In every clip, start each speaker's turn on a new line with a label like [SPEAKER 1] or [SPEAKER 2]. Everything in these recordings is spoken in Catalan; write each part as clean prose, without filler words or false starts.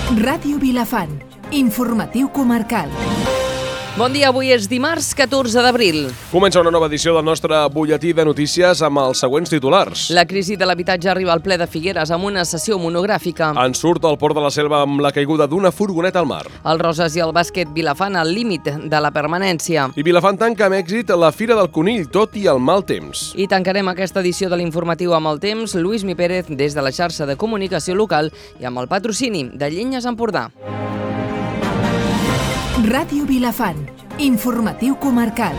[SPEAKER 1] Ràdio Vilafant, informatiu comarcal.
[SPEAKER 2] Bon dia, avui és dimarts 14 d'abril.
[SPEAKER 3] Comença una nova edició del nostre butlletí de notícies amb els següents titulars.
[SPEAKER 2] La crisi de l'habitatge arriba al ple de Figueres amb una sessió monogràfica.
[SPEAKER 3] En surt al Port de la Selva amb la caiguda d'una furgoneta al mar.
[SPEAKER 2] El Roses i el bàsquet Vilafant al límit de la permanència.
[SPEAKER 3] I Vilafant tanca amb èxit la Fira del Conill, tot i el mal temps.
[SPEAKER 2] I tancarem aquesta edició de l'informatiu amb el temps, Lluís Mi Pérez des de la xarxa de comunicació local i amb el patrocini de Llenyes Empordà.
[SPEAKER 1] Ràdio Vilafant, informatiu comarcal.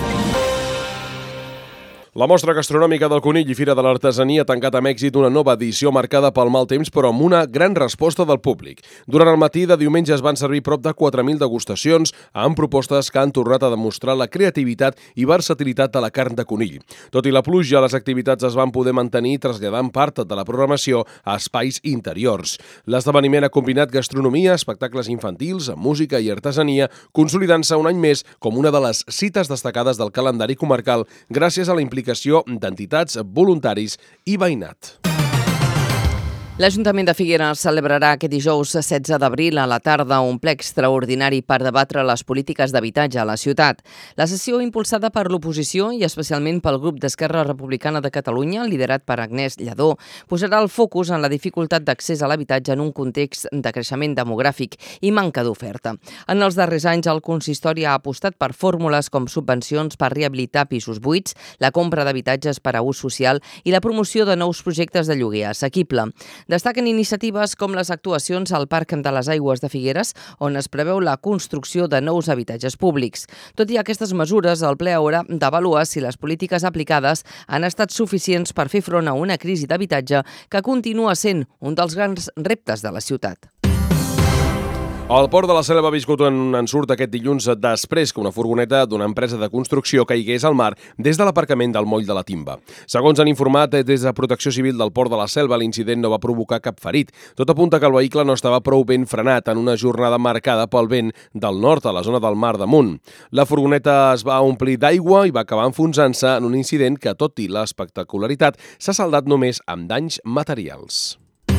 [SPEAKER 3] La mostra gastronòmica del Conill i Fira de l'Artesania ha tancat amb èxit una nova edició marcada pel mal temps, però amb una gran resposta del públic. Durant el matí de diumenge es van servir prop de 4.000 degustacions amb propostes que han tornat a demostrar la creativitat i versatilitat de la carn de conill. Tot i la pluja, les activitats es van poder mantenir traslladant part de la programació a espais interiors. L'esdeveniment ha combinat gastronomia, espectacles infantils, música i artesania, consolidant-se un any més com una de les cites destacades del calendari comarcal gràcies a la implicació d'entitats, voluntaris i veïnat.
[SPEAKER 2] L'Ajuntament de Figueres celebrarà aquest dijous 16 d'abril a la tarda un ple extraordinari per debatre les polítiques d'habitatge a la ciutat. La sessió, impulsada per l'oposició i especialment pel grup d'Esquerra Republicana de Catalunya, liderat per Agnès Lledó, posarà el focus en la dificultat d'accés a l'habitatge en un context de creixement demogràfic i manca d'oferta. En els darrers anys, el consistori ha apostat per fórmules com subvencions per rehabilitar pisos buits, la compra d'habitatges per a ús social i la promoció de nous projectes de lloguer assequible. Destaquen iniciatives com les actuacions al Parc de les Aigües de Figueres, on es preveu la construcció de nous habitatges públics. Tot i aquestes mesures, el ple haurà d'avaluar si les polítiques aplicades han estat suficients per fer front a una crisi d'habitatge que continua sent un dels grans reptes de la ciutat.
[SPEAKER 3] El Port de la Selva ha viscut un ensurt aquest dilluns després que una furgoneta d'una empresa de construcció caigués al mar des de l'aparcament del moll de la Timba. Segons han informat des de Protecció Civil del Port de la Selva, l'incident no va provocar cap ferit. Tot apunta que el vehicle no estava prou ben frenat en una jornada marcada pel vent del nord a la zona del mar damunt. La furgoneta es va omplir d'aigua i va acabar enfonsant-se en un incident que, tot i l'espectacularitat, s'ha saldat només amb danys materials.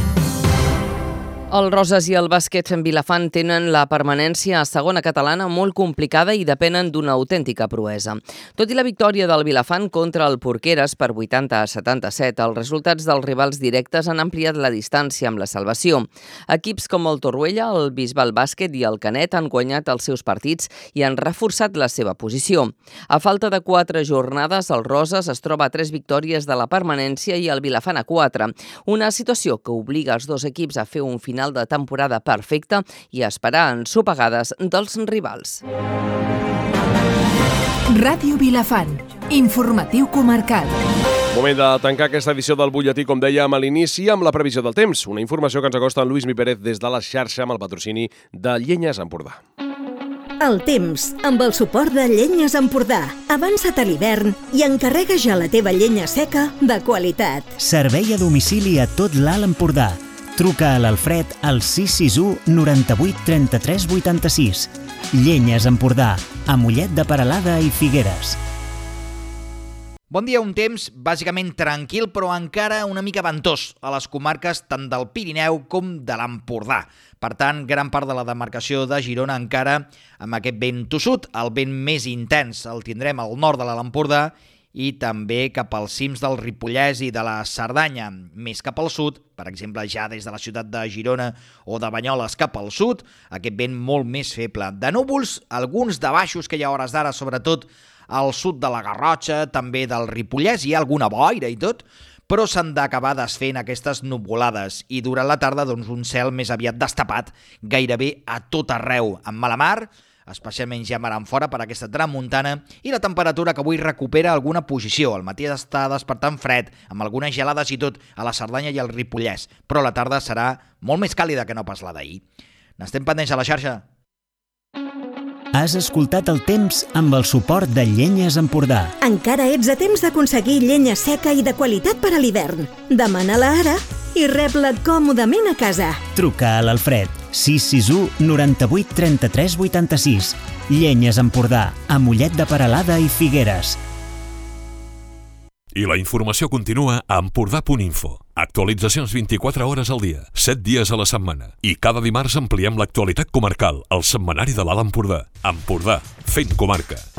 [SPEAKER 2] El Roses i el bàsquet en Vilafant tenen la permanència a segona catalana molt complicada i depenen d'una autèntica proesa. Tot i la victòria del Vilafant contra el Porqueres per 80-77, els resultats dels rivals directes han ampliat la distància amb la salvació. Equips com el Torroella, el Bisbal Bàsquet i el Canet han guanyat els seus partits i han reforçat la seva posició. A falta de 4 jornades, el Roses es troba a 3 victòries de la permanència i el Vilafant a 4. Una situació que obliga els dos equips a fer un final de temporada perfecta i a esperar ensopegades dels rivals.
[SPEAKER 1] Ràdio Vilafant, informatiu comarcal.
[SPEAKER 3] Moment de tancar aquesta edició del butlletí, com dèiem a l'inici, amb la previsió del temps. Una informació que ens acosta en Lluís Mi Pérez des de la xarxa amb el patrocini de Llenyes Empordà.
[SPEAKER 4] El temps, amb el suport de Llenyes Empordà. Avança't a l'hivern i encarrega ja la teva llenya seca de qualitat.
[SPEAKER 5] Servei a domicili a tot l'Alt Empordà. Truca a l'Alfred al 661 98 33 86. Llenyes Empordà, a Mollet de Peralada i Figueres.
[SPEAKER 6] Bon dia, un temps bàsicament tranquil, però encara una mica ventós a les comarques tant del Pirineu com de l'Empordà. Per tant, gran part de la demarcació de Girona encara amb aquest vent tossut. El vent més intens el tindrem al nord de l'Alt Empordà i també cap als cims del Ripollès i de la Cerdanya. Més cap al sud, per exemple, ja des de la ciutat de Girona o de Banyoles cap al sud, aquest vent molt més feble. De núvols, alguns de baixos que hi ha hores d'ara, sobretot al sud de la Garrotxa, també del Ripollès, hi ha alguna boira i tot, però s'han d'acabar desfent aquestes nuvolades i durant la tarda doncs, un cel més aviat destapat gairebé a tot arreu, amb mala mar, especialment ja mar enfora per aquesta tramuntana, i la temperatura que avui recupera alguna posició. Al matí està despertant fred, amb algunes gelades i tot a la Cerdanya i al Ripollès, però la tarda serà molt més càlida que no pas la d'ahir. N'estem pendents a la xarxa.
[SPEAKER 5] Has escoltat el temps amb el suport de Llenyes Empordà.
[SPEAKER 4] Encara ets a temps d'aconseguir llenya seca i de qualitat per a l'hivern. Demana-la ara i rep-la còmodament a casa.
[SPEAKER 5] Truca a l'Alfred 661 98 33 86. Llenyes Empordà, a Mollet de Peralada i Figueres.
[SPEAKER 7] I la informació continua a empordà.info. Actualitzacions 24 hores al dia, 7 dies a la setmana. I cada dimarts ampliem l'actualitat comarcal, al setmanari de l'Alt Empordà. Empordà, fent comarca.